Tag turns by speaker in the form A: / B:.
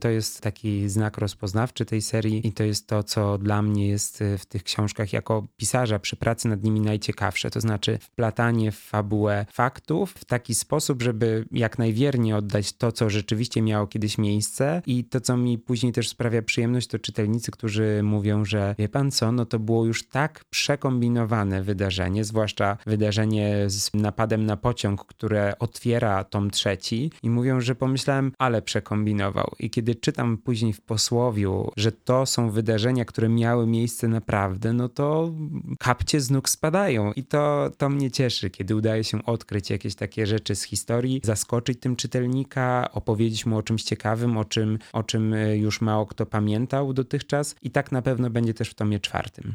A: To jest taki znak rozpoznawczy tej serii i to jest to, co dla mnie jest w tych książkach jako pisarza przy pracy nad nimi najciekawsze. To znaczy wplatanie w fabułę faktów w taki sposób, żeby jak najwierniej oddać to, co rzeczywiście miało kiedyś miejsce i to, co mi później też sprawia przyjemność, to czytelnicy, którzy mówią, że wie pan co, no to było już tak przekombinowane wydarzenie, zwłaszcza wydarzenie z napadem na pociąg, które otwiera tom 3 i mówią, że pomyślałem, ale przekombinował. I kiedy czytam później w posłowiu, że to są wydarzenia, które miały miejsce naprawdę, no to kapcie z nóg spadają i to mnie cieszy, kiedy udaje się odkryć jakieś takie rzeczy z historii, zaskoczyć tym czytelnika, opowiedzieć mu o czymś ciekawym, o czym już mało kto pamiętał dotychczas i tak na pewno będzie też w tomie 4.